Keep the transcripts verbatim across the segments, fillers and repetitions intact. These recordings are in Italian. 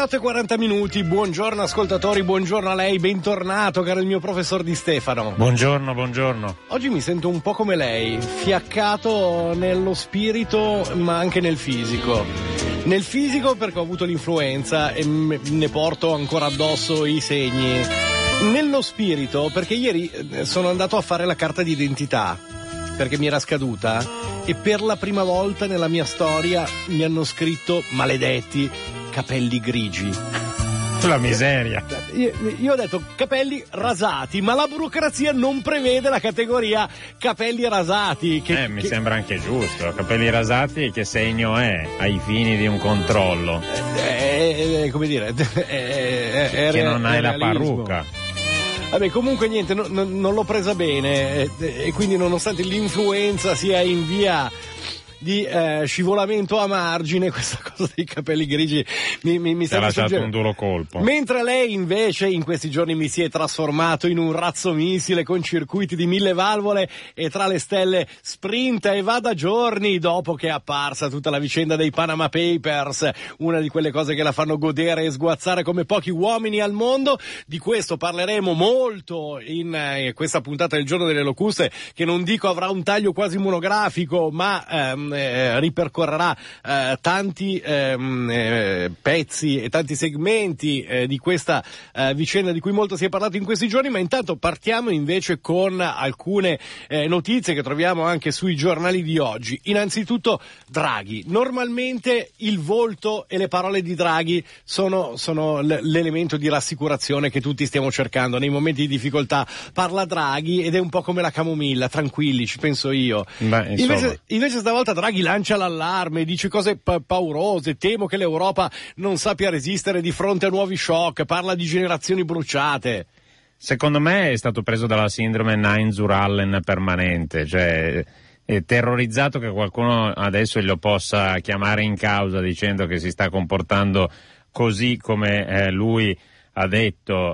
otto e quaranta minuti, buongiorno ascoltatori, buongiorno a lei, bentornato caro il mio professor Di Stefano. Buongiorno, buongiorno. Oggi mi sento un po' come lei, fiaccato nello spirito ma anche nel fisico. Nel fisico perché ho avuto l'influenza e ne porto ancora addosso i segni. Nello spirito perché ieri sono andato a fare la carta d'identità perché mi era scaduta e per la prima volta nella mia storia mi hanno scritto, maledetti, capelli grigi. La miseria. Io, io ho detto capelli rasati, ma la burocrazia non prevede la categoria capelli rasati. Che, eh, mi che... sembra anche giusto. Capelli rasati che segno è ai fini di un controllo? Eh, eh, come dire, eh, eh, che non hai la realismo. parrucca. Vabbè, comunque niente, no, no, non l'ho presa bene eh, e quindi nonostante l'influenza sia in via di eh, scivolamento a margine, questa cosa dei capelli grigi mi, mi, mi sta lasciato un duro colpo. Mentre lei invece in questi giorni mi si è trasformato in un razzo missile con circuiti di mille valvole e tra le stelle sprinta e va da giorni dopo che è apparsa tutta la vicenda dei Panama Papers, una di quelle cose che la fanno godere e sguazzare come pochi uomini al mondo. Di questo parleremo molto in eh, questa puntata del Giorno delle Locuste, che non dico avrà un taglio quasi monografico, ma ehm, Eh, ripercorrerà eh, tanti ehm, eh, pezzi e tanti segmenti eh, di questa eh, vicenda di cui molto si è parlato in questi giorni. Ma intanto partiamo invece con alcune eh, notizie che troviamo anche sui giornali di oggi. Innanzitutto Draghi. Normalmente il volto e le parole di Draghi sono, sono l- l'elemento di rassicurazione che tutti stiamo cercando nei momenti di difficoltà. Parla Draghi ed è un po' come la camomilla, tranquilli, ci penso io. Beh, invece, invece stavolta Draghi lancia l'allarme, dice cose pa- paurose, temo che l'Europa non sappia resistere di fronte a nuovi shock, parla di generazioni bruciate. Secondo me è stato preso dalla sindrome Nain-Zurallen permanente, cioè è terrorizzato che qualcuno adesso lo possa chiamare in causa dicendo che si sta comportando così come eh, lui ha detto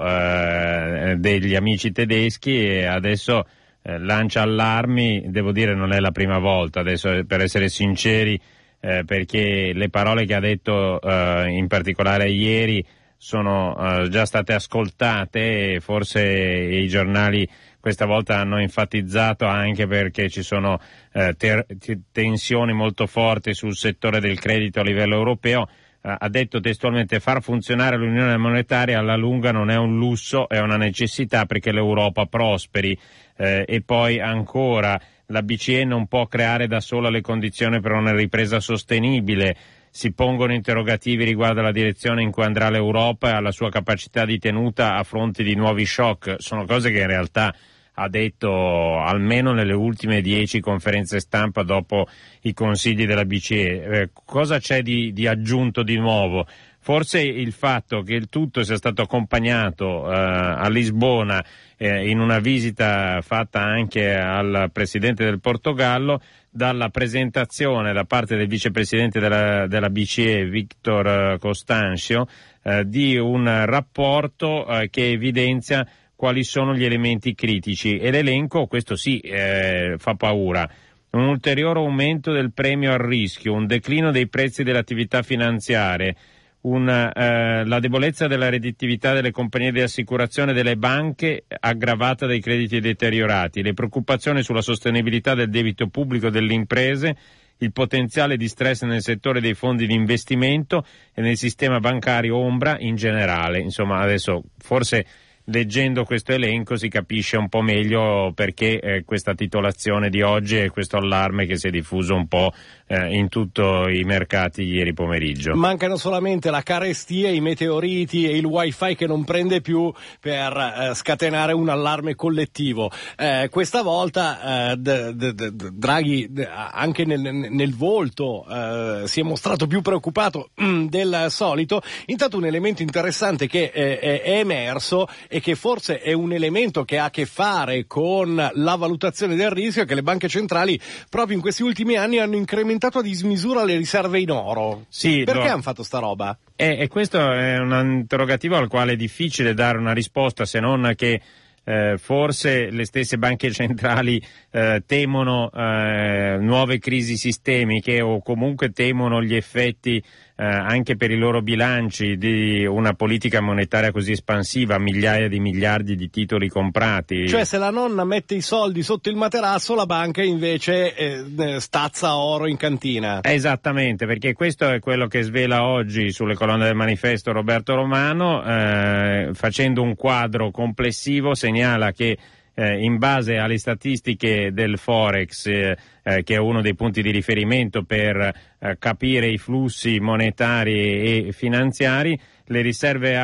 eh, degli amici tedeschi, e adesso Eh, lancia allarmi. Devo dire non è la prima volta, adesso per essere sinceri, eh, perché le parole che ha detto eh, in particolare ieri sono eh, già state ascoltate e forse i giornali questa volta hanno enfatizzato anche perché ci sono eh, ter- tensioni molto forti sul settore del credito a livello europeo. Eh, ha detto testualmente: far funzionare l'unione monetaria alla lunga non è un lusso, è una necessità perché l'Europa prosperi. Eh, e poi ancora, la B C E non può creare da sola le condizioni per una ripresa sostenibile. Si pongono interrogativi riguardo alla direzione in cui andrà l'Europa e alla sua capacità di tenuta a fronte di nuovi shock. Sono cose che in realtà ha detto almeno nelle ultime dieci conferenze stampa dopo i consigli della B C E. Eh, cosa c'è di, di aggiunto di nuovo? Forse il fatto che il tutto sia stato accompagnato eh, a Lisbona eh, in una visita fatta anche al presidente del Portogallo, dalla presentazione da parte del vicepresidente della, della B C E, Victor Costancio, eh, di un rapporto eh, che evidenzia quali sono gli elementi critici, e l'elenco, questo sì, eh, fa paura. Un ulteriore aumento del premio al rischio, un declino dei prezzi delle attività finanziarie, Una, eh, la debolezza della redditività delle compagnie di assicurazione e delle banche aggravata dai crediti deteriorati, le preoccupazioni sulla sostenibilità del debito pubblico delle imprese, il potenziale di stress nel settore dei fondi di investimento e nel sistema bancario ombra in generale. Insomma, adesso forse leggendo questo elenco si capisce un po' meglio perché eh, questa titolazione di oggi e questo allarme che si è diffuso un po' eh, in tutti i mercati ieri pomeriggio. Mancano solamente la carestia, i meteoriti e il wifi che non prende più per eh, scatenare un allarme collettivo. Eh, questa volta eh, d- d- d- Draghi d- anche nel, nel volto eh, si è mostrato più preoccupato mm, del solito. Intanto un elemento interessante che eh, è emerso e che forse è un elemento che ha a che fare con la valutazione del rischio, è che le banche centrali proprio in questi ultimi anni hanno incrementato a dismisura le riserve in oro. Sì, perché lo... hanno fatto sta roba? E, e questo è un interrogativo al quale è difficile dare una risposta, se non che eh, forse le stesse banche centrali eh, temono eh, nuove crisi sistemiche, o comunque temono gli effetti eh, anche per i loro bilanci di una politica monetaria così espansiva, migliaia di miliardi di titoli comprati. Cioè se la nonna mette i soldi sotto il materasso, la banca invece eh, stazza oro in cantina. Esattamente, perché questo è quello che svela oggi sulle colonne del manifesto Roberto Romano, eh, facendo un quadro complessivo segnala che Eh, in base alle statistiche del Forex, eh, eh, che è uno dei punti di riferimento per eh, capire i flussi monetari e finanziari, le riserve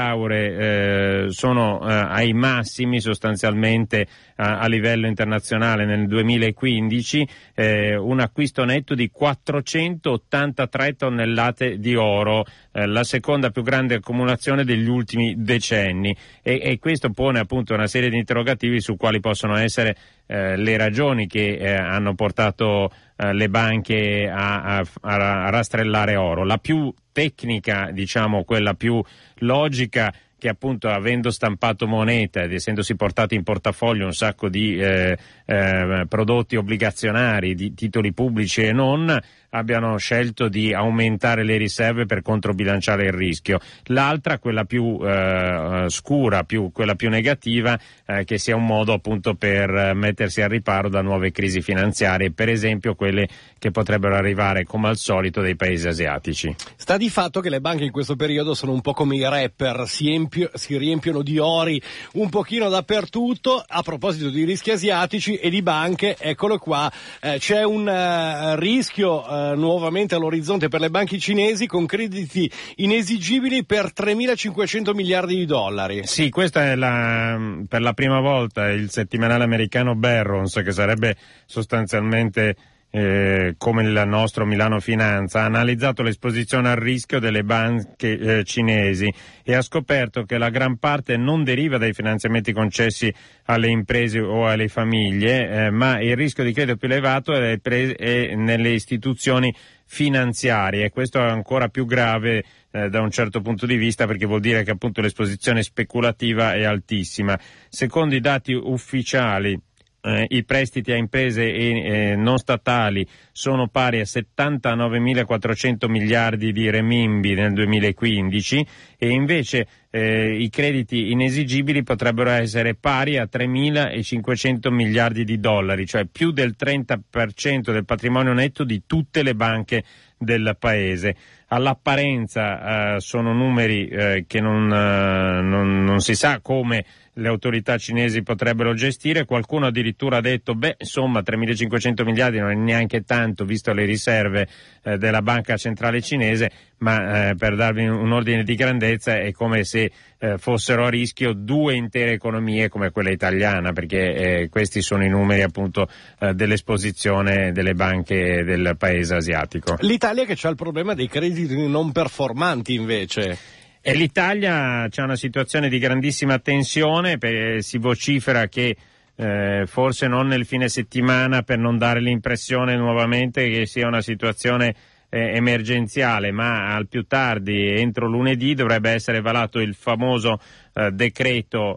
auree eh, sono eh, ai massimi sostanzialmente eh, a livello internazionale nel duemilaquindici, eh, un acquisto netto di quattrocentottantatré tonnellate di oro, eh, la seconda più grande accumulazione degli ultimi decenni, e, e questo pone appunto una serie di interrogativi su quali possono essere eh, le ragioni che eh, hanno portato eh, le banche a, a, a rastrellare oro. La più tecnica, diciamo quella più logica, che appunto avendo stampato moneta ed essendosi portati in portafoglio un sacco di eh, eh, prodotti obbligazionari, di titoli pubblici e non, abbiano scelto di aumentare le riserve per controbilanciare il rischio. L'altra, quella più eh, scura, più, quella più negativa, eh, che sia un modo appunto per mettersi al riparo da nuove crisi finanziarie, per esempio quelle che potrebbero arrivare come al solito dai paesi asiatici. Sta di fatto che le banche in questo periodo sono un po' come i rapper, si, empio, si riempiono di ori un pochino dappertutto. A proposito di rischi asiatici e di banche, eccolo qua, eh, c'è un uh, rischio uh, nuovamente all'orizzonte per le banche cinesi, con crediti inesigibili per tremilacinquecento miliardi di dollari. Sì, questa è la, per la prima volta il settimanale americano Barron's, che sarebbe sostanzialmente Eh, come il nostro Milano Finanza, ha analizzato l'esposizione al rischio delle banche eh, cinesi e ha scoperto che la gran parte non deriva dai finanziamenti concessi alle imprese o alle famiglie, eh, ma il rischio di credito più elevato è, pre- è nelle istituzioni finanziarie. Questo è ancora più grave eh, da un certo punto di vista, perché vuol dire che appunto l'esposizione speculativa è altissima. Secondo i dati ufficiali, Eh, i prestiti a imprese e eh, non statali sono pari a settantanovemilaquattrocento miliardi di renminbi nel duemilaquindici, e invece eh, i crediti inesigibili potrebbero essere pari a tremilacinquecento miliardi di dollari, cioè più del trenta per cento del patrimonio netto di tutte le banche del paese. All'apparenza eh, sono numeri eh, che non, eh, non, non si sa come le autorità cinesi potrebbero gestire. Qualcuno addirittura ha detto, beh, insomma, tremilacinquecento miliardi non è neanche tanto visto le riserve eh, della banca centrale cinese, ma eh, per darvi un ordine di grandezza è come se eh, fossero a rischio due intere economie come quella italiana, perché eh, questi sono i numeri appunto eh, dell'esposizione delle banche del paese asiatico. L'Italia che c'ha il problema dei crediti non performanti invece. E l'Italia c'è una situazione di grandissima tensione, per, si vocifera che eh, forse non nel fine settimana, per non dare l'impressione nuovamente che sia una situazione eh, emergenziale, ma al più tardi entro lunedì dovrebbe essere varato il famoso eh, decreto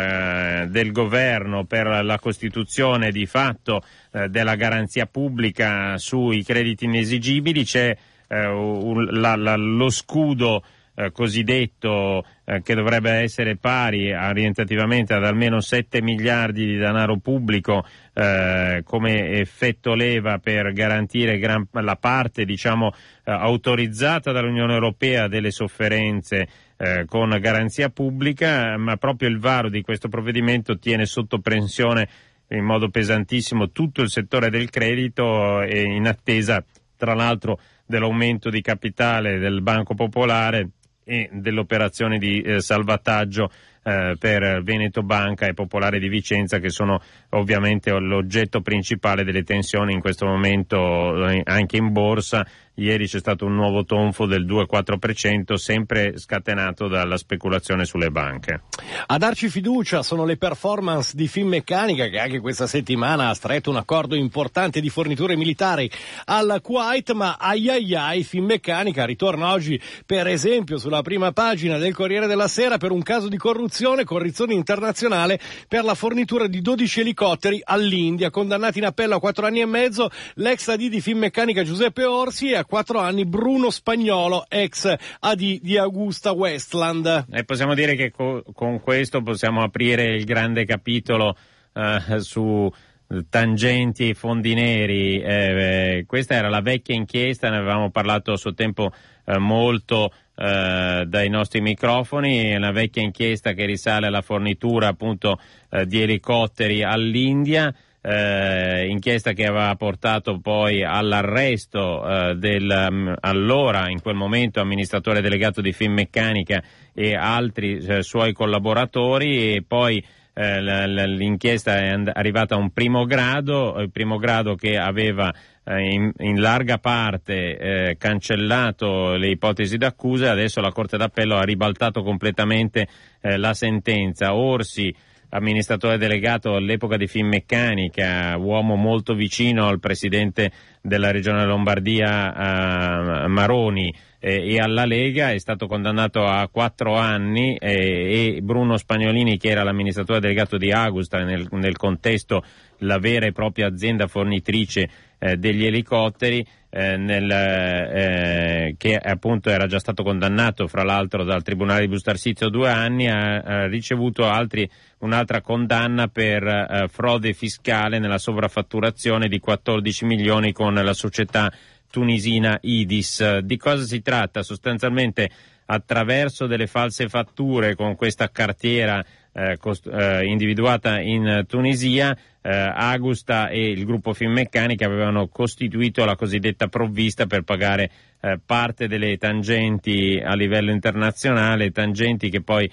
eh, del governo per la costituzione di fatto eh, della garanzia pubblica sui crediti inesigibili. C'è eh, un, la, la, lo scudo Eh, cosiddetto eh, che dovrebbe essere pari orientativamente ad almeno sette miliardi di denaro pubblico eh, come effetto leva per garantire gran, la parte diciamo eh, autorizzata dall'Unione Europea delle sofferenze eh, con garanzia pubblica, ma proprio il varo di questo provvedimento tiene sotto pressione in modo pesantissimo tutto il settore del credito, e in attesa tra l'altro dell'aumento di capitale del Banco Popolare e dell'operazione di eh, salvataggio eh, per Veneto Banca e Popolare di Vicenza, che sono ovviamente l'oggetto principale delle tensioni in questo momento eh, anche in borsa. Ieri c'è stato un nuovo tonfo del due virgola quattro per cento, sempre scatenato dalla speculazione sulle banche. A darci fiducia sono le performance di Finmeccanica, che anche questa settimana ha stretto un accordo importante di forniture militari al Kuwait, ma ai ai ai Finmeccanica ritorna oggi per esempio sulla prima pagina del Corriere della Sera per un caso di corruzione corruzione, corruzione internazionale per la fornitura di dodici elicotteri all'India. Condannato in appello a quattro anni e mezzo l'ex A D di Finmeccanica Giuseppe Orsi e a quattro anni Bruno Spagnolo, ex A D di Augusta Westland. E possiamo dire che co- con questo possiamo aprire il grande capitolo eh, su tangenti e fondi neri. Eh, questa era la vecchia inchiesta, ne avevamo parlato a suo tempo eh, molto eh, dai nostri microfoni. È una vecchia inchiesta che risale alla fornitura appunto eh, di elicotteri all'India. Eh, inchiesta che aveva portato poi all'arresto eh, del um, allora in quel momento amministratore delegato di Finmeccanica e altri eh, suoi collaboratori, e poi eh, l- l'inchiesta è and- arrivata a un primo grado, il primo grado che aveva eh, in-, in larga parte eh, cancellato le ipotesi d'accusa. Adesso la Corte d'Appello ha ribaltato completamente eh, la sentenza. Orsi, amministratore delegato all'epoca di Finmeccanica, uomo molto vicino al presidente della regione Lombardia, uh, Maroni, eh, e alla Lega, è stato condannato a quattro anni, eh, e Bruno Spagnolini, che era l'amministratore delegato di Agusta, nel, nel contesto la vera e propria azienda fornitrice eh, degli elicotteri, eh, nel, eh, che appunto era già stato condannato fra l'altro dal Tribunale di Bustarsizio a due anni, ha, ha ricevuto altri, un'altra condanna per eh, frode fiscale nella sovraffatturazione di quattordici milioni con la società tunisina Idis. Di cosa si tratta? Sostanzialmente, attraverso delle false fatture con questa cartiera eh, cost- eh, individuata in Tunisia, eh, Agusta e il gruppo Finmeccanica avevano costituito la cosiddetta provvista per pagare eh, parte delle tangenti a livello internazionale, tangenti che poi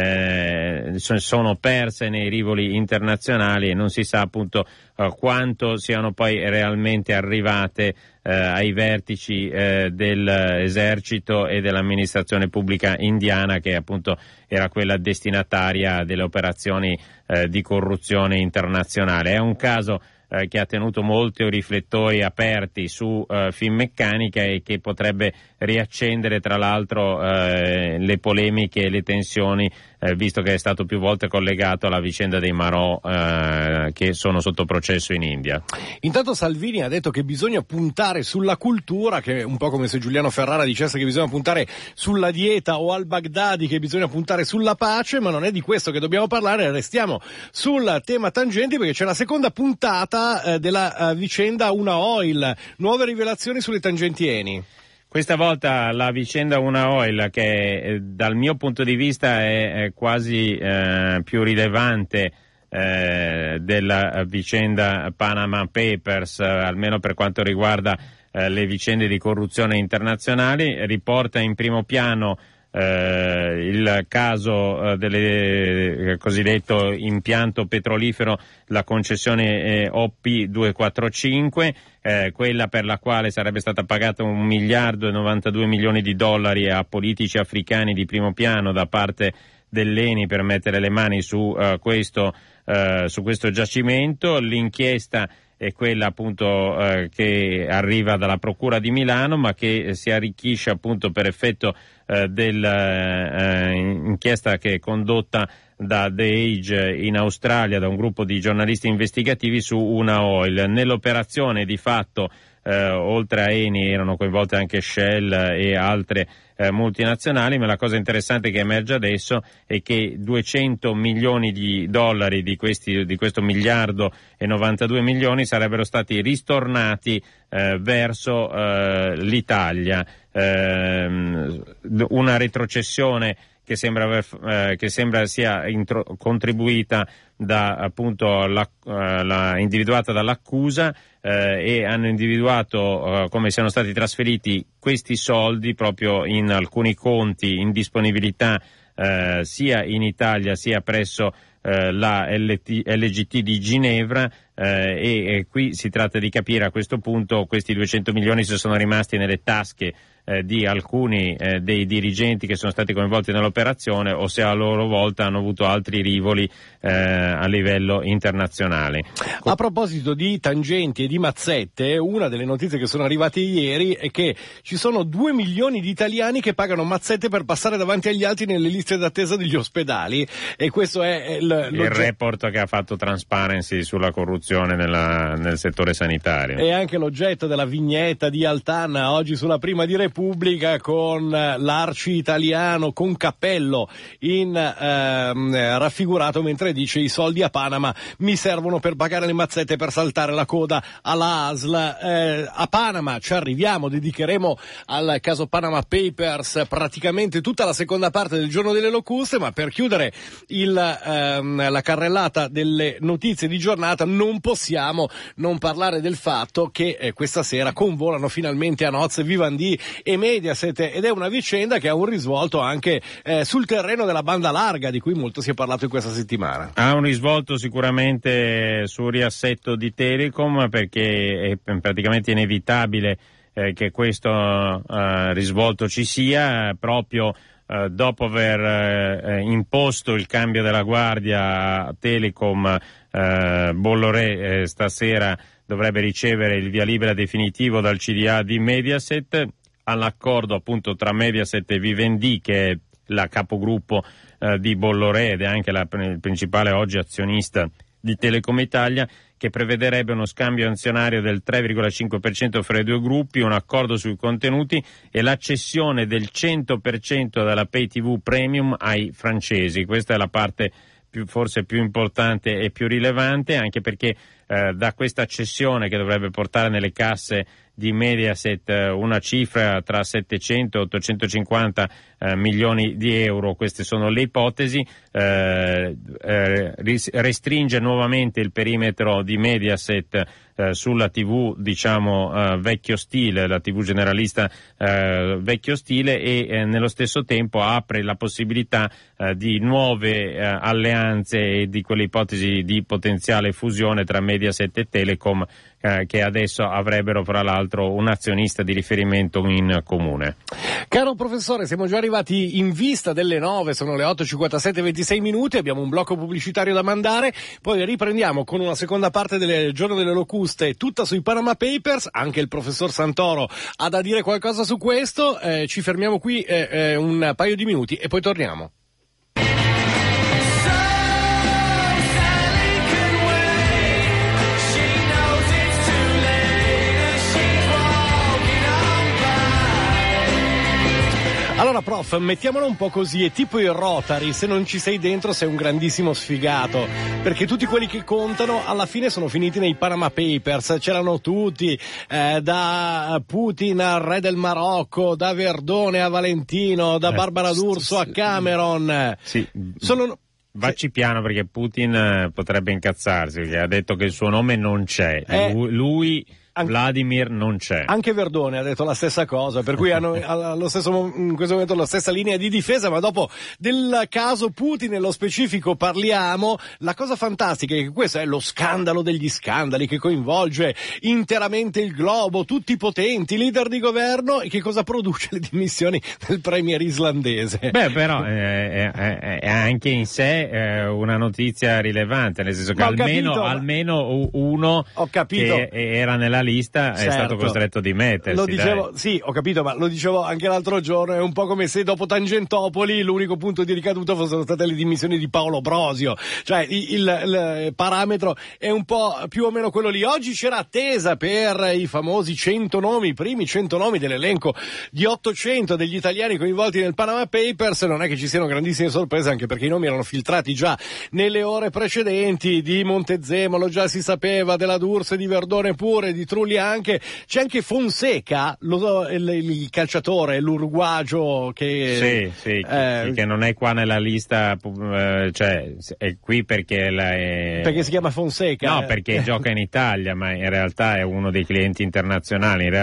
eh, sono perse nei rivoli internazionali e non si sa appunto eh, quanto siano poi realmente arrivate eh, ai vertici eh, dell'esercito e dell'amministrazione pubblica indiana, che appunto era quella destinataria delle operazioni eh, di corruzione internazionale. È un caso eh, che ha tenuto molti riflettori aperti su eh, Finmeccanica e che potrebbe riaccendere tra l'altro eh, le polemiche e le tensioni, eh, visto che è stato più volte collegato alla vicenda dei Marò eh, che sono sotto processo in India. Intanto Salvini ha detto che bisogna puntare sulla cultura, che è un po' come se Giuliano Ferrara dicesse che bisogna puntare sulla dieta, o al Baghdadi che bisogna puntare sulla pace, ma non è di questo che dobbiamo parlare. Restiamo sul tema tangenti, perché c'è la seconda puntata eh, della uh, vicenda Una Oil, nuove rivelazioni sulle tangenti Eni. Questa volta la vicenda Una Oil, che eh, dal mio punto di vista è, è quasi eh, più rilevante eh, della vicenda Panama Papers, eh, almeno per quanto riguarda eh, le vicende di corruzione internazionali, riporta in primo piano eh, il caso eh, del eh, cosiddetto impianto petrolifero, la concessione eh, O P duecentoquarantacinque, eh, quella per la quale sarebbe stata pagata un miliardo e novantadue milioni di dollari a politici africani di primo piano da parte dell'Eni per mettere le mani su uh, questo uh, su questo giacimento. L'inchiesta è quella appunto eh, che arriva dalla Procura di Milano, ma che eh, si arricchisce appunto per effetto eh, dell'inchiesta eh, che è condotta da The Age in Australia, da un gruppo di giornalisti investigativi su Una Oil. Nell'operazione di fatto eh, oltre a Eni erano coinvolte anche Shell e altre eh, multinazionali, ma la cosa interessante che emerge adesso è che duecento milioni di dollari di questi di questo miliardo e novantadue milioni sarebbero stati ristornati eh, verso eh, l'Italia, eh, una retrocessione che sembra aver, eh, che sembra sia intro- contribuita da appunto la, uh, la individuata dall'accusa, eh, e hanno individuato uh, come siano stati trasferiti questi soldi proprio in alcuni conti in disponibilità eh, sia in Italia sia presso eh, la L T, L G T di Ginevra, eh, e, e qui si tratta di capire a questo punto questi duecento milioni se sono rimasti nelle tasche eh, di alcuni eh, dei dirigenti che sono stati coinvolti nell'operazione o se a loro volta hanno avuto altri rivoli eh, a livello internazionale. A proposito di tangenti e di mazzette, una delle notizie che sono arrivate ieri è che ci sono due milioni di italiani che pagano mazzette per passare davanti agli altri nelle liste d'attesa degli ospedali, e questo è il, il report che ha fatto Transparency sulla corruzione nella, nel settore sanitario. E anche l'oggetto della vignetta di Altanna oggi sulla Prima di Repubblica, con l'arci italiano con cappello in eh, raffigurato mentre dice: i soldi a Panama mi servono per pagare le mazzette per saltare la coda alla A S L. Eh, a Panama ci arriviamo, dedicheremo al caso Panama Papers praticamente tutta la seconda parte del Giorno delle Locuste, ma per chiudere il, ehm, la carrellata delle notizie di giornata non possiamo non parlare del fatto che eh, questa sera convolano finalmente a nozze Vivendi e Mediaset, ed è una vicenda che ha un risvolto anche eh, sul terreno della banda larga, di cui molto si è parlato in questa settimana. Ha un risvolto sicuramente sul riassetto di Telecom, perché è praticamente inevitabile eh, che questo eh, risvolto ci sia, proprio eh, dopo aver eh, imposto il cambio della guardia a Telecom. eh, Bolloré eh, stasera dovrebbe ricevere il via libera definitivo dal C D A di Mediaset, all'accordo appunto tra Mediaset e Vivendi, che è la capogruppo eh, di Bolloré ed è anche la, il principale oggi azionista di Telecom Italia, che prevederebbe uno scambio azionario del tre virgola cinque per cento fra i due gruppi, un accordo sui contenuti e la cessione del cento per cento della Pay T V Premium ai francesi. Questa è la parte più, forse più importante e più rilevante, anche perché eh, da questa cessione, che dovrebbe portare nelle casse di Mediaset eh, una cifra tra settecento e ottocentocinquanta eh, milioni di euro, queste sono le ipotesi, eh, eh, restringe nuovamente il perimetro di Mediaset eh, sulla tivù, diciamo, eh, vecchio stile, la tivù generalista eh, vecchio stile, e eh, nello stesso tempo apre la possibilità eh, di nuove eh, alleanze e di quelle ipotesi di potenziale fusione tra Mediaset e Telecom, eh, che adesso avrebbero fra l'altro un azionista di riferimento in comune. Caro professore, siamo già arrivati in vista delle nove, sono le otto e cinquantasette e ventisei minuti, abbiamo un blocco pubblicitario da mandare, poi riprendiamo con una seconda parte del Giorno delle Locuste, tutta sui Panama Papers. Anche il professor Santoro ha da dire qualcosa su questo, eh, ci fermiamo qui eh, eh, un paio di minuti e poi torniamo. Allora prof, mettiamolo un po' così, è tipo il Rotary: se non ci sei dentro sei un grandissimo sfigato, perché tutti quelli che contano alla fine sono finiti nei Panama Papers, c'erano tutti, eh, da Putin al re del Marocco, da Verdone a Valentino, da Barbara D'Urso a Cameron. Sì. Sono... Vacci piano, perché Putin potrebbe incazzarsi, perché ha detto che il suo nome non c'è, eh... lui... lui... An- Vladimir non c'è. Anche Verdone ha detto la stessa cosa, per cui hanno allo stesso, in questo momento la stessa linea di difesa, ma dopo del caso Putin nello specifico parliamo. La cosa fantastica è che questo è lo scandalo degli scandali, che coinvolge interamente il globo, tutti i potenti, leader di governo, e che cosa produce? Le dimissioni del premier islandese. Beh, però è, è, è anche in sé eh, una notizia rilevante, nel senso che almeno, capito, almeno uno ho capito. che era nella lista è certo. stato costretto a dimettersi. Lo dicevo, dai. Sì, ho capito, ma lo dicevo anche l'altro giorno, è un po' come se dopo Tangentopoli l'unico punto di ricaduta fossero state le dimissioni di Paolo Brosio, cioè il, il, il parametro è un po' più o meno quello lì. Oggi c'era attesa per i famosi cento nomi, i primi cento nomi dell'elenco di ottocento degli italiani coinvolti nel Panama Papers. Non è che ci siano grandissime sorprese, anche perché i nomi erano filtrati già nelle ore precedenti. Di Montezemolo già si sapeva, della D'Urso e di Verdone pure, di Trulli anche. C'è anche Fonseca, lo, il, il calciatore, l'uruguagio che... Sì, sì, eh, che non è qua nella lista, eh, cioè è qui perché la è... Perché si chiama Fonseca? No, perché gioca in Italia, ma in realtà è uno dei clienti internazionali. In realtà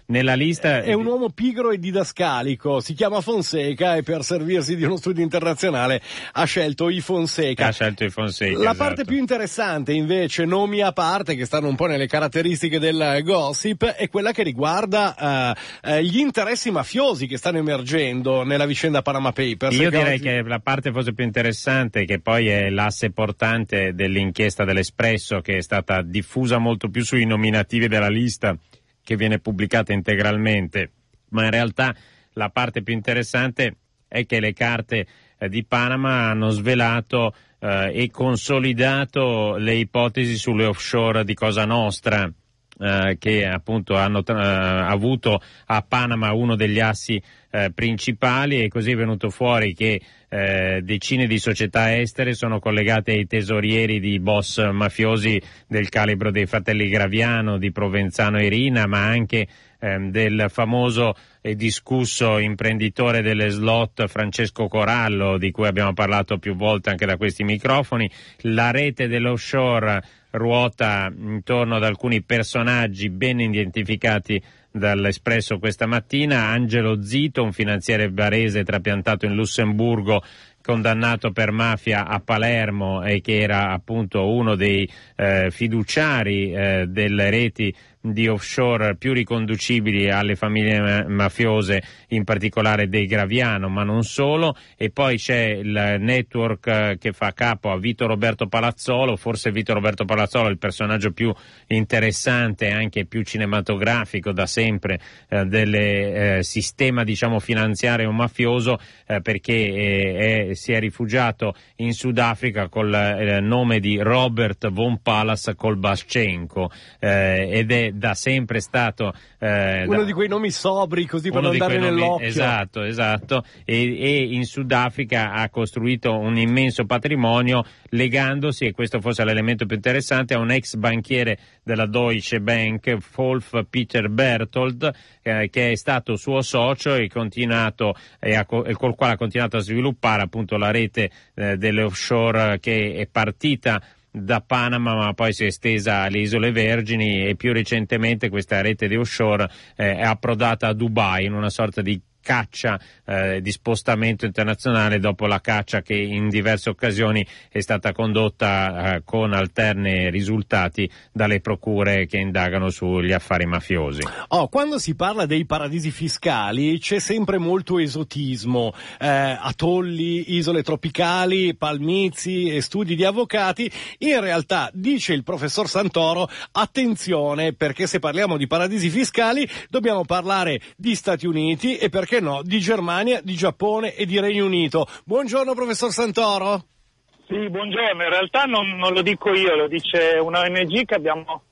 nella lista è un uomo pigro e didascalico, si chiama Fonseca e per servirsi di uno studio internazionale ha scelto i Fonseca. Ha scelto i Fonseca. La esatto. parte più interessante invece, nomi a parte che stanno un po' nelle caratteristiche del gossip, è quella che riguarda uh, uh, gli interessi mafiosi che stanno emergendo nella vicenda Panama Papers. Io che direi oggi... che la parte forse più interessante, che poi è l'asse portante dell'inchiesta dell'Espresso, che è stata diffusa molto più sui nominativi della lista, che viene pubblicata integralmente, ma in realtà la parte più interessante è che le carte eh, di Panama hanno svelato eh, e consolidato le ipotesi sulle offshore di Cosa Nostra, eh, che appunto hanno eh, avuto a Panama uno degli assi eh, principali, e così è venuto fuori che eh, decine di società estere sono collegate ai tesorieri di boss mafiosi del calibro dei fratelli Graviano, di Provenzano e Rina, ma anche ehm, del famoso e discusso imprenditore delle slot Francesco Corallo, di cui abbiamo parlato più volte anche da questi microfoni. La rete dell'offshore ruota intorno ad alcuni personaggi ben identificati dall'Espresso questa mattina: Angelo Zito, un finanziere barese trapiantato in Lussemburgo, condannato per mafia a Palermo e che era appunto uno dei eh, fiduciari eh, delle reti di offshore più riconducibili alle famiglie mafiose, in particolare dei Graviano, ma non solo. E poi c'è il network eh, che fa capo a Vito Roberto Palazzolo, forse Vito Roberto Palazzolo è il personaggio più interessante e anche più cinematografico da sempre eh, del eh, sistema, diciamo, finanziario mafioso, eh, perché eh, è, si è rifugiato in Sudafrica col eh, nome di Robert von Palas Kolbaschenko, eh, ed è da sempre stato eh, uno da, di quei nomi sobri, così per non dare nell'occhio. Esatto, esatto. E, e in Sudafrica ha costruito un immenso patrimonio legandosi, e questo forse è l'elemento più interessante, a un ex banchiere della Deutsche Bank, Wolf Peter Berthold, eh, che è stato suo socio e continuato e, ha, e col quale ha continuato a sviluppare appunto la rete eh, delle offshore, che è partita da Panama ma poi si è estesa alle Isole Vergini, e più recentemente questa rete di offshore eh, è approdata a Dubai in una sorta di caccia eh, di spostamento internazionale, dopo la caccia che in diverse occasioni è stata condotta eh, con alterni risultati dalle procure che indagano sugli affari mafiosi. Oh, quando si parla dei paradisi fiscali c'è sempre molto esotismo, eh, atolli, isole tropicali, palmizi e studi di avvocati. In realtà, dice il professor Santoro, attenzione, perché se parliamo di paradisi fiscali dobbiamo parlare di Stati Uniti e, perché no, di Germania, di Giappone e di Regno Unito. Buongiorno professor Santoro. Sì, buongiorno. In realtà non, non lo dico io, lo dice una O N G che abbiamo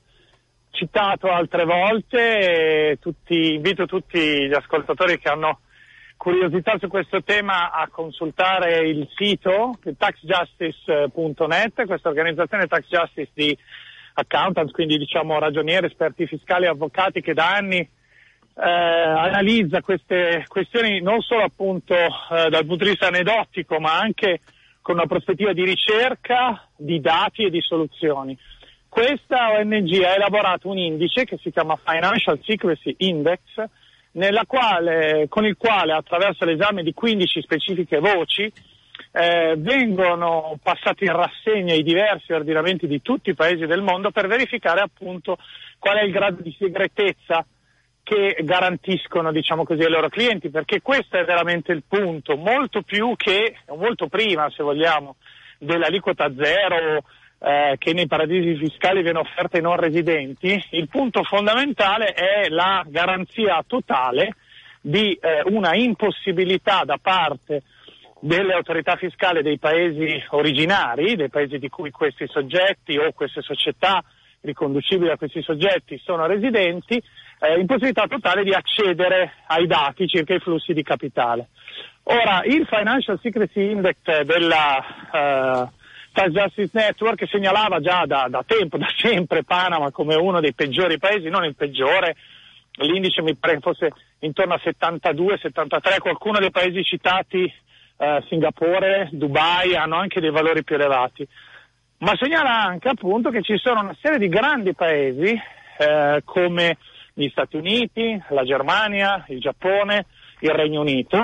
citato altre volte. E tutti, invito tutti gli ascoltatori che hanno curiosità su questo tema a consultare il sito tax justice punto net, questa organizzazione Tax Justice di accountants, quindi diciamo ragionieri, esperti fiscali e avvocati, che da anni Eh, analizza queste questioni non solo appunto eh, dal punto di vista aneddotico, ma anche con una prospettiva di ricerca, di dati e di soluzioni. Questa O N G ha elaborato un indice che si chiama Financial Secrecy Index, nella quale, con il quale, attraverso l'esame di quindici specifiche voci, eh, vengono passati in rassegna i diversi ordinamenti di tutti i paesi del mondo per verificare appunto qual è il grado di segretezza che garantiscono, diciamo così, ai loro clienti, perché questo è veramente il punto, molto più che, molto prima, se vogliamo, dell'aliquota zero eh, che nei paradisi fiscali viene offerta ai non residenti. Il punto fondamentale è la garanzia totale di eh, una impossibilità da parte delle autorità fiscali dei paesi originari, dei paesi di cui questi soggetti o queste società riconducibili a questi soggetti sono residenti, eh, impossibilità totale di accedere ai dati circa i flussi di capitale. Ora, il Financial Secrecy Index della uh, Tax Justice Network segnalava già da, da tempo, da sempre, Panama come uno dei peggiori paesi, non il peggiore. L'indice mi pare fosse intorno a settantadue settantatré, qualcuno dei paesi citati, uh, Singapore, Dubai, hanno anche dei valori più elevati. Ma segnala anche appunto che ci sono una serie di grandi paesi eh, come gli Stati Uniti, la Germania, il Giappone, il Regno Unito,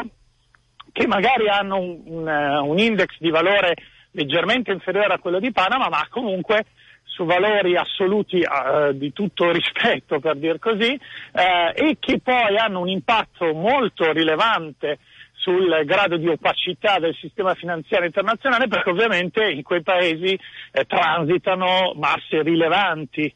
che magari hanno un, un, un index di valore leggermente inferiore a quello di Panama, ma comunque su valori assoluti uh, di tutto rispetto, per dir così, uh, e che poi hanno un impatto molto rilevante sul grado di opacità del sistema finanziario internazionale, perché ovviamente in quei paesi eh, transitano masse rilevanti,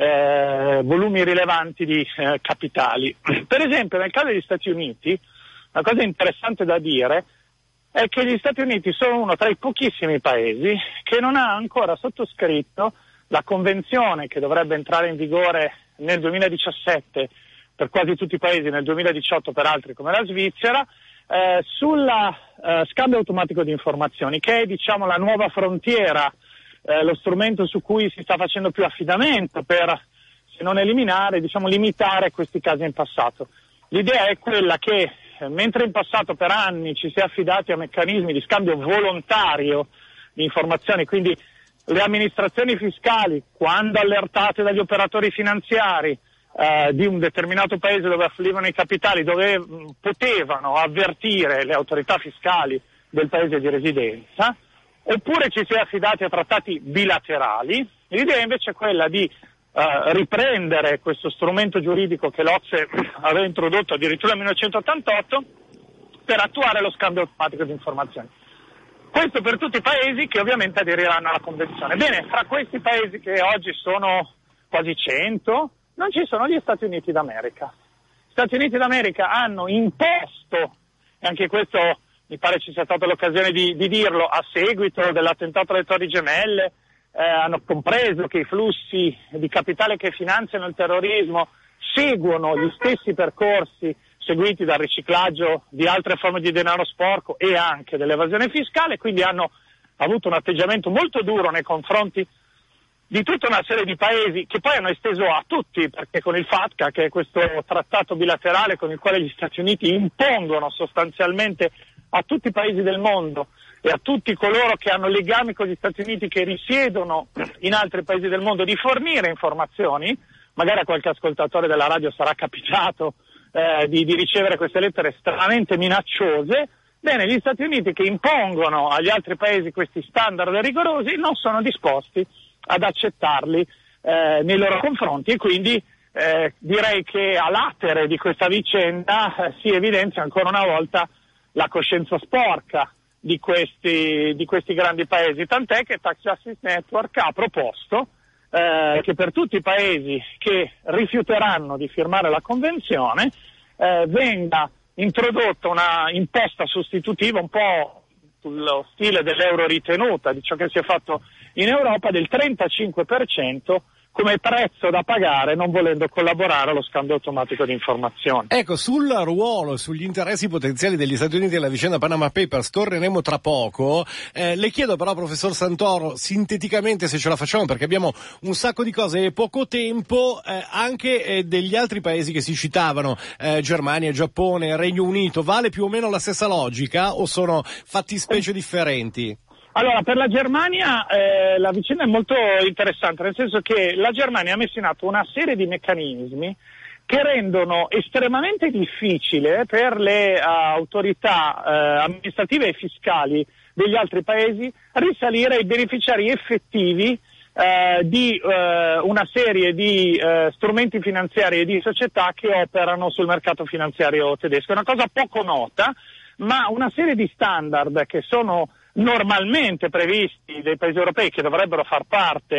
eh, volumi rilevanti di eh, capitali. Per esempio, nel caso degli Stati Uniti, una cosa interessante da dire è che gli Stati Uniti sono uno tra i pochissimi paesi che non ha ancora sottoscritto la convenzione che dovrebbe entrare in vigore nel duemiladiciassette per quasi tutti i paesi, nel duemiladiciotto per altri come la Svizzera, eh, sulla eh, scambio automatico di informazioni, che è, diciamo, la nuova frontiera, eh, lo strumento su cui si sta facendo più affidamento per, se non eliminare, diciamo limitare questi casi in passato. L'idea è quella che, eh, mentre in passato per anni ci si è affidati a meccanismi di scambio volontario di informazioni, quindi le amministrazioni fiscali, quando allertate dagli operatori finanziari eh, di un determinato paese dove affluivano i capitali, dove mh, potevano avvertire le autorità fiscali del paese di residenza, oppure ci si è affidati a trattati bilaterali. L'idea invece è quella di eh, riprendere questo strumento giuridico che l'Ocse aveva introdotto addirittura nel millenovecentottantotto per attuare lo scambio automatico di informazioni. Questo per tutti i paesi che ovviamente aderiranno alla Convenzione. Bene, fra questi paesi, che oggi sono quasi cento, non ci sono gli Stati Uniti d'America. Gli Stati Uniti d'America hanno imposto, e anche questo mi pare ci sia stata l'occasione di, di dirlo, a seguito dell'attentato alle Torri Gemelle, eh, hanno compreso che i flussi di capitale che finanziano il terrorismo seguono gli stessi percorsi seguiti dal riciclaggio di altre forme di denaro sporco e anche dell'evasione fiscale, quindi hanno avuto un atteggiamento molto duro nei confronti di tutta una serie di paesi, che poi hanno esteso a tutti, perché con il FATCA, che è questo trattato bilaterale con il quale gli Stati Uniti impongono sostanzialmente a tutti i paesi del mondo e a tutti coloro che hanno legami con gli Stati Uniti, che risiedono in altri paesi del mondo, di fornire informazioni. Magari a qualche ascoltatore della radio sarà capitato Eh, di, di ricevere queste lettere estremamente minacciose. Bene, gli Stati Uniti, che impongono agli altri paesi questi standard rigorosi, non sono disposti ad accettarli eh, nei loro confronti, e quindi eh, direi che a latere di questa vicenda eh, si evidenzia ancora una volta la coscienza sporca di questi, di questi grandi paesi, tant'è che Tax Justice Network ha proposto Eh, che per tutti i paesi che rifiuteranno di firmare la convenzione eh, venga introdotta una imposta sostitutiva, un po' sullo stile dell'euro ritenuta, di ciò che si è fatto in Europa, del trentacinque per cento come prezzo da pagare non volendo collaborare allo scambio automatico di informazioni. Ecco, sul ruolo e sugli interessi potenziali degli Stati Uniti nella vicenda Panama Papers torneremo tra poco. Eh, le chiedo però, professor Santoro, sinteticamente, se ce la facciamo, perché abbiamo un sacco di cose e poco tempo, eh, anche eh, degli altri paesi che si citavano, eh, Germania, Giappone, Regno Unito, vale più o meno la stessa logica o sono fattispecie differenti? Allora, per la Germania eh, la vicenda è molto interessante, nel senso che la Germania ha messo in atto una serie di meccanismi che rendono estremamente difficile per le uh, autorità uh, amministrative e fiscali degli altri paesi risalire ai beneficiari effettivi uh, di uh, una serie di uh, strumenti finanziari e di società che operano sul mercato finanziario tedesco. È una cosa poco nota, ma una serie di standard che sono normalmente previsti dai paesi europei, che dovrebbero far parte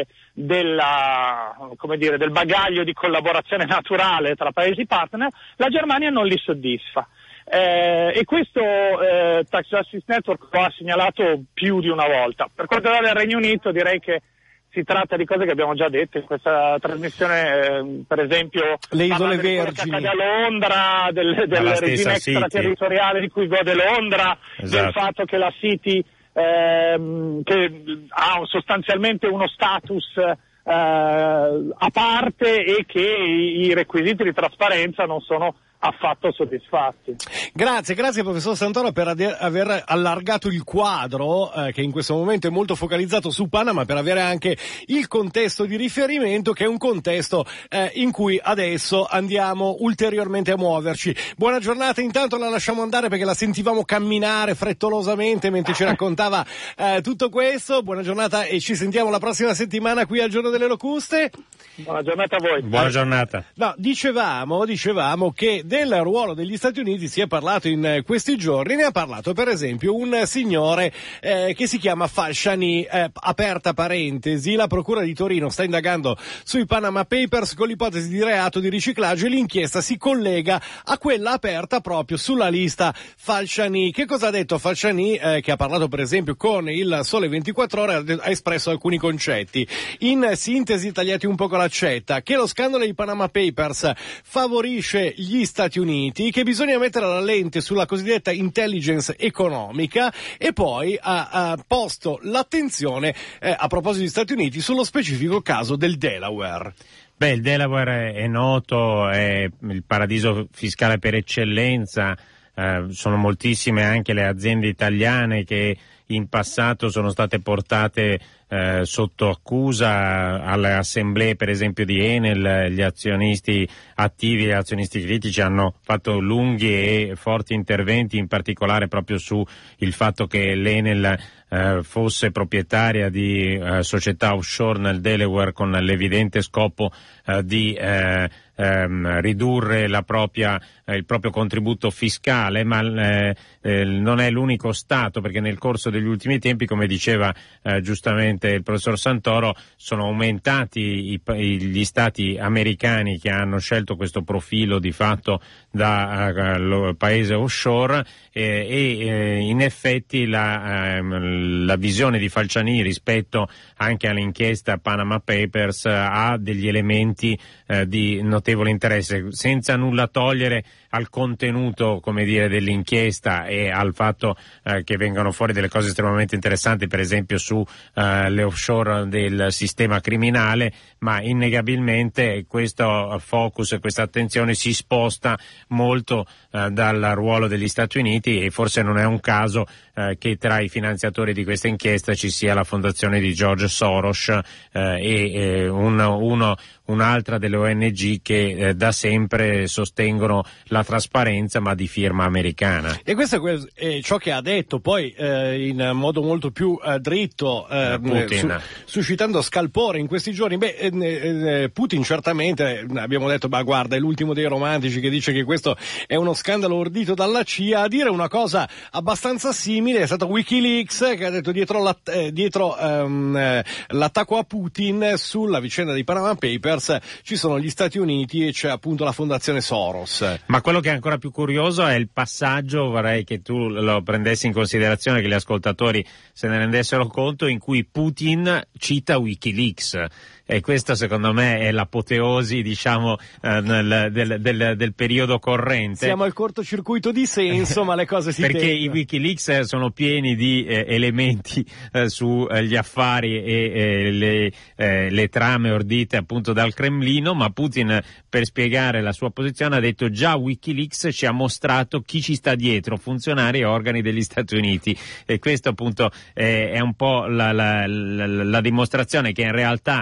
della, come dire, del bagaglio di collaborazione naturale tra paesi partner, la Germania non li soddisfa. Eh, e questo eh, Tax Justice Network lo ha segnalato più di una volta. Per quanto riguarda il Regno Unito, direi che si tratta di cose che abbiamo già detto in questa trasmissione, eh, per esempio le Isole Vergini, che accade a Londra, del, del regime extraterritoriale di cui gode Londra, esatto. Del fatto che la City Ehm, che ha sostanzialmente uno status eh, a parte e che i, i requisiti di trasparenza non sono affatto soddisfatti. Grazie, grazie professor Santoro per aver, aver allargato il quadro eh, che in questo momento è molto focalizzato su Panama, per avere anche il contesto di riferimento, che è un contesto eh, in cui adesso andiamo ulteriormente a muoverci. Buona giornata, intanto la lasciamo andare perché la sentivamo camminare frettolosamente mentre ci raccontava eh, tutto questo. Buona giornata e ci sentiamo la prossima settimana qui al Giorno delle Locuste. Buona giornata a voi. Buona giornata. No, dicevamo, dicevamo che del ruolo degli Stati Uniti si è parlato in questi giorni. Ne ha parlato per esempio un signore eh, che si chiama Falciani, eh, aperta parentesi. La procura di Torino sta indagando sui Panama Papers con l'ipotesi di reato di riciclaggio e l'inchiesta si collega a quella aperta proprio sulla lista Falciani. Che cosa ha detto Falciani, eh, che ha parlato per esempio con il Sole ventiquattro Ore, ha espresso alcuni concetti. In sintesi, tagliati un po' con l'accetta, che lo scandalo dei Panama Papers favorisce gli Stati Uniti, che bisogna mettere la lente sulla cosiddetta intelligence economica, e poi ha, ha posto l'attenzione eh, a proposito degli Stati Uniti sullo specifico caso del Delaware. Beh, il Delaware è noto, è il paradiso fiscale per eccellenza, eh, sono moltissime anche le aziende italiane che in passato sono state portate eh, sotto accusa alle assemblee, per esempio di Enel. Gli azionisti attivi e gli azionisti critici hanno fatto lunghi e forti interventi, in particolare proprio su il fatto che l'Enel eh, fosse proprietaria di eh, società offshore nel Delaware, con l'evidente scopo eh, di eh, ehm, ridurre la propria, eh, il proprio contributo fiscale, ma eh, eh, non è l'unico Stato, perché nel corso degli ultimi tempi, come diceva eh, giustamente il professor Santoro, sono aumentati i, gli Stati americani che hanno scelto questo profilo di fatto da uh, paese offshore, eh, e eh, in effetti la, uh, la visione di Falciani rispetto anche all'inchiesta Panama Papers uh, ha degli elementi uh, di notevole interesse, senza nulla togliere al contenuto, come dire, dell'inchiesta e al fatto uh, che vengano fuori delle cose estremamente interessanti, per esempio su uh, le offshore del sistema criminale, ma innegabilmente questo focus e questa attenzione si sposta molto uh, dal ruolo degli Stati Uniti, e forse non è un caso uh, che tra i finanziatori di questa inchiesta ci sia la fondazione di George Soros uh, e eh, un, uno, un'altra delle O N G che eh, da sempre sostengono la trasparenza, ma di firma americana. E questo è ciò che ha detto poi eh, in modo molto più eh, dritto, eh, su, suscitando scalpore in questi giorni. Beh, eh, Putin certamente, abbiamo detto, ma guarda, è l'ultimo dei romantici che dice che questo è uno scandalo ordito dalla C I A. A dire una cosa abbastanza simile è stato WikiLeaks, che ha detto dietro, l'att- eh, dietro ehm, l'attacco a Putin sulla vicenda dei Panama Papers ci sono gli Stati Uniti e c'è appunto la fondazione Soros. Ma quello che è ancora più curioso è il passaggio, vorrei che tu lo prendessi in considerazione, che gli ascoltatori se ne rendessero conto, in cui Putin cita WikiLeaks. E questo secondo me è l'apoteosi, diciamo, eh, nel, del, del, del periodo corrente. Siamo al cortocircuito di senso, ma le cose si perché tengono. I WikiLeaks sono pieni di eh, elementi eh, sugli eh, affari e eh, le, eh, le trame ordite appunto dal Cremlino, ma Putin, per spiegare la sua posizione, ha detto: già WikiLeaks ci ha mostrato chi ci sta dietro, funzionari e organi degli Stati Uniti. E questo appunto eh, è un po' la, la, la, la dimostrazione che in realtà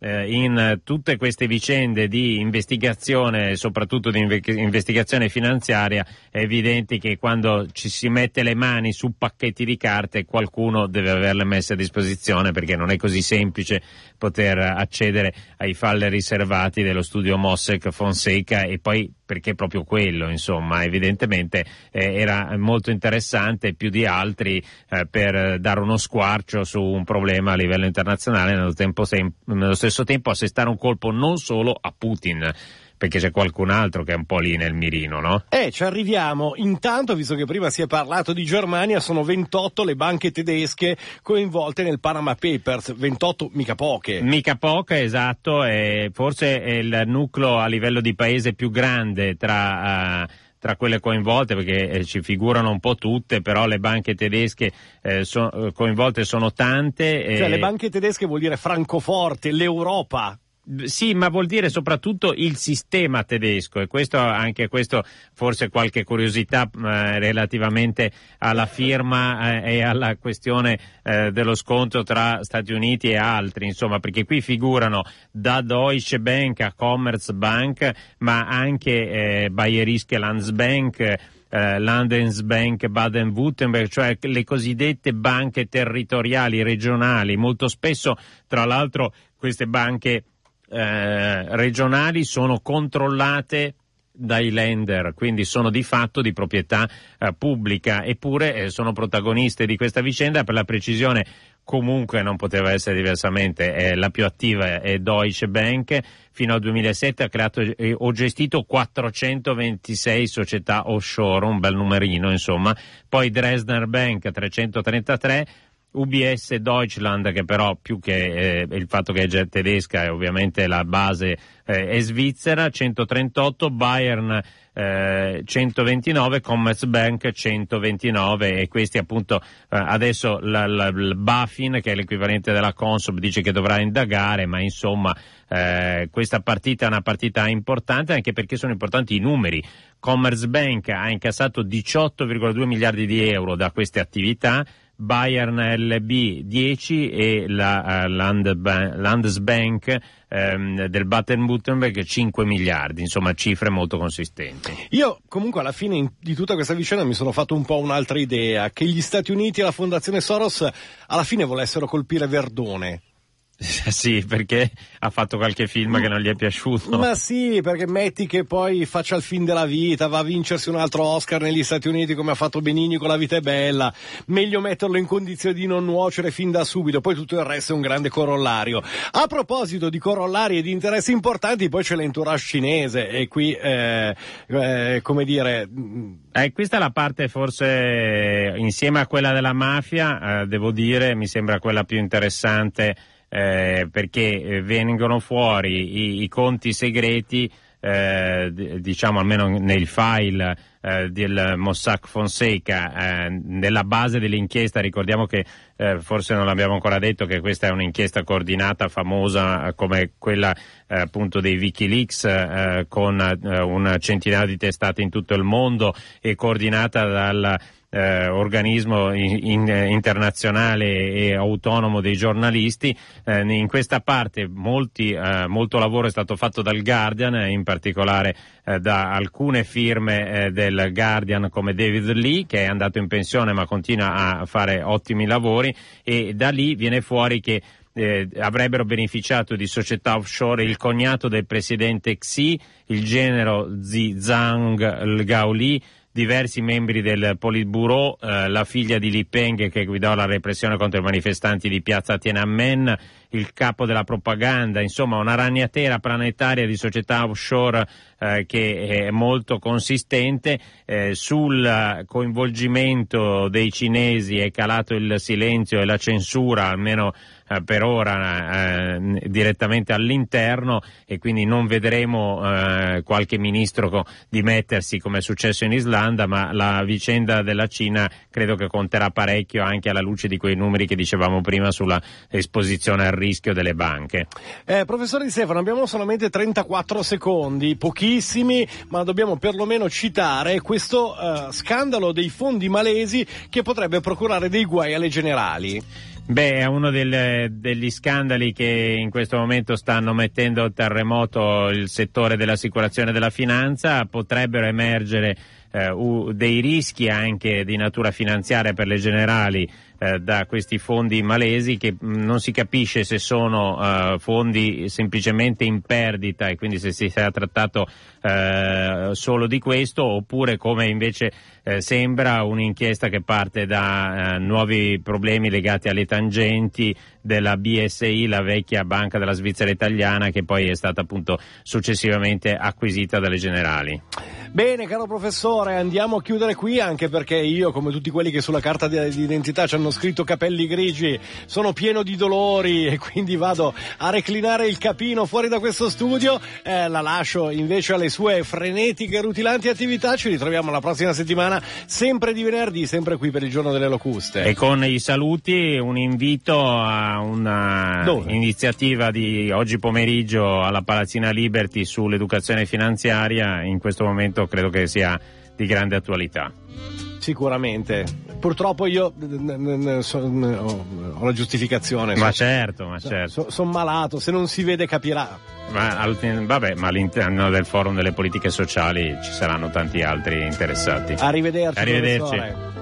in tutte queste vicende di investigazione, soprattutto di investigazione finanziaria, è evidente che quando ci si mette le mani su pacchetti di carte qualcuno deve averle messe a disposizione, perché non è così semplice poter accedere ai file riservati dello studio Mossack Fonseca, e poi perché proprio quello, insomma, evidentemente eh, era molto interessante più di altri eh, per dare uno squarcio su un problema a livello internazionale, nello, tempo sem- nello stesso tempo assestare un colpo non solo a Putin, perché c'è qualcun altro che è un po' lì nel mirino, no? Eh, ci arriviamo. Intanto, visto che prima si è parlato di Germania, sono ventotto le banche tedesche coinvolte nel Panama Papers, ventotto mica poche. Mica poche, esatto, e forse è il nucleo a livello di paese più grande tra... Uh, tra quelle coinvolte, perché eh, ci figurano un po' tutte, però le banche tedesche eh, so, coinvolte sono tante. Cioè, e... le banche tedesche vuol dire Francoforte, l'Europa. Sì, ma vuol dire soprattutto il sistema tedesco, e questo anche questo forse qualche curiosità eh, relativamente alla firma eh, e alla questione eh, dello scontro tra Stati Uniti e altri, insomma, perché qui figurano da Deutsche Bank a Commerzbank, ma anche eh, Bayerische Landsbank, eh, Landesbank Baden-Württemberg, cioè le cosiddette banche territoriali regionali. Molto spesso, tra l'altro, queste banche Eh, regionali sono controllate dai lender, quindi sono di fatto di proprietà eh, pubblica, eppure eh, sono protagoniste di questa vicenda. Per la precisione, comunque non poteva essere diversamente, eh, la più attiva è Deutsche Bank. Fino al duemilasette ha creato eh, o gestito quattrocentoventisei società offshore, un bel numerino insomma. Poi Dresdner Bank trecentotrentatré, U B S Deutschland, che però più che eh, il fatto che è tedesca è ovviamente la base eh, è svizzera, centotrentotto, Bayern eh, centoventinove, Commerzbank centoventinove, e questi appunto eh, adesso la, la, il Bafin, che è l'equivalente della Consob, dice che dovrà indagare, ma insomma eh, questa partita è una partita importante anche perché sono importanti i numeri. Commerzbank ha incassato diciotto virgola due miliardi di euro da queste attività, Bayern L B dieci e la uh, Landbank, Landesbank um, del Baden-Württemberg cinque miliardi, insomma cifre molto consistenti. Io comunque alla fine in, di tutta questa vicenda mi sono fatto un po' un'altra idea, che gli Stati Uniti e la Fondazione Soros alla fine volessero colpire Verdone. Sì, perché ha fatto qualche film che non gli è piaciuto. Ma sì, perché metti che poi faccia il film della vita, va a vincersi un altro Oscar negli Stati Uniti come ha fatto Benigni con La vita è bella, meglio metterlo in condizione di non nuocere fin da subito, poi tutto il resto è un grande corollario. A proposito di corollari e di interessi importanti, poi c'è l'entourage cinese, e qui eh, eh, come dire eh, questa è la parte forse, insieme a quella della mafia, eh, devo dire, mi sembra quella più interessante. Eh, perché vengono fuori i, i conti segreti, eh, d- diciamo almeno nei file eh, del Mossack Fonseca, eh, nella base dell'inchiesta. Ricordiamo che eh, forse non l'abbiamo ancora detto che questa è un'inchiesta coordinata, famosa come quella eh, appunto dei Wikileaks, eh, con eh, un centinaio di testate in tutto il mondo, e coordinata dal Eh, organismo in, in, internazionale e autonomo dei giornalisti. Eh, in questa parte molti, eh, molto lavoro è stato fatto dal Guardian, in particolare eh, da alcune firme eh, del Guardian come David Lee, che è andato in pensione ma continua a fare ottimi lavori, e da lì viene fuori che Eh, avrebbero beneficiato di società offshore il cognato del presidente Xi, il genero Zhang Gaoli, diversi membri del Politburo, eh, la figlia di Li Peng che guidò la repressione contro i manifestanti di piazza Tiananmen, il capo della propaganda, insomma una ragnatela planetaria di società offshore eh, che è molto consistente. Eh, sul coinvolgimento dei cinesi è calato il silenzio e la censura, almeno eh, per ora, eh, direttamente all'interno, e quindi non vedremo eh, qualche ministro dimettersi come è successo in Islanda, ma la vicenda della Cina credo che conterà parecchio anche alla luce di quei numeri che dicevamo prima sulla esposizione al rischio delle banche. Eh, professore Di Stefano, abbiamo solamente trentaquattro secondi, pochissimi, ma dobbiamo perlomeno citare questo eh, scandalo dei fondi malesi che potrebbe procurare dei guai alle generali. Beh, è uno del, degli scandali che in questo momento stanno mettendo a terremoto il settore dell'assicurazione e della finanza. Potrebbero emergere eh, u, dei rischi anche di natura finanziaria per le generali eh, da questi fondi malesi, che mh, non si capisce se sono eh, fondi semplicemente in perdita e quindi se si sia trattato eh, solo di questo, oppure come invece eh, sembra un'inchiesta che parte da eh, nuovi problemi legati alle tangenti della B S I, la vecchia banca della Svizzera italiana, che poi è stata appunto successivamente acquisita dalle generali. Bene, caro professore, andiamo a chiudere qui, anche perché io, come tutti quelli che sulla carta di identità ci hanno scritto capelli grigi, sono pieno di dolori e quindi vado a reclinare il capino fuori da questo studio. Eh, la lascio invece alle sue frenetiche e rutilanti attività. Ci ritroviamo la prossima settimana settimana, sempre di venerdì, sempre qui per il giorno delle locuste. E con i saluti un invito a una Dove? iniziativa di oggi pomeriggio alla Palazzina Liberty sull'educazione finanziaria. In questo momento credo che sia di grande attualità. Sicuramente. Purtroppo io n- n- so- n- ho, ho la giustificazione. Ma so, certo, ma certo. so- Sono malato, se non si vede capirà. Ma, al- vabbè, ma all'interno del forum delle politiche sociali ci saranno tanti altri interessati. Arrivederci. Arrivederci. professore.